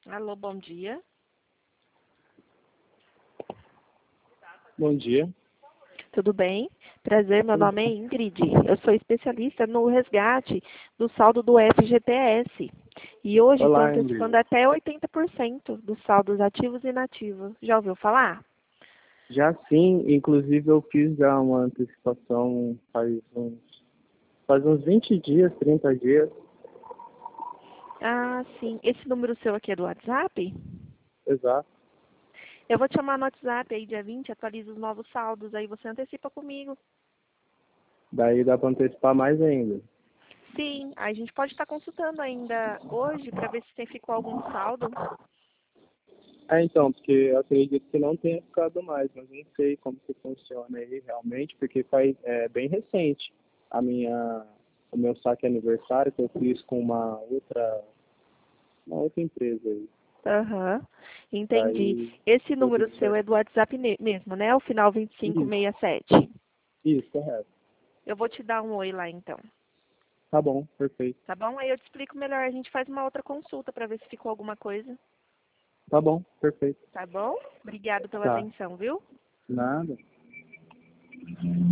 Alô, bom dia. Bom dia. Tudo bem? Prazer, meu nome é Ingrid. Eu sou especialista no resgate do saldo do FGTS. E hoje estou Olá, antecipando Ingrid. até 80% dos saldos ativos e inativos. Já ouviu falar? Já sim, inclusive eu fiz já uma antecipação faz uns 20 dias, 30 dias. Ah, sim. Esse número seu aqui é do WhatsApp? Exato. Eu vou te chamar no WhatsApp aí, dia 20, atualiza os novos saldos. Aí você antecipa comigo. Daí dá para antecipar mais ainda. Sim, aí a gente pode estar consultando ainda hoje para ver se ficou algum saldo. Então, porque eu acredito que não tenha ficado mais, mas não sei como que funciona aí realmente, porque bem recente o meu saque aniversário que eu fiz com uma outra empresa aí. Aham, entendi. Daí Esse deu número tudo seu certo. é do WhatsApp mesmo, né? O final Isso, 2567. isso, correto. Eu vou te dar um oi lá então, Tá bom, perfeito. tá bom? Aí eu te explico melhor, a gente faz uma outra consulta para ver se ficou alguma coisa, Tá bom, perfeito. tá bom? Obrigado pela Tá. atenção, viu? Nada.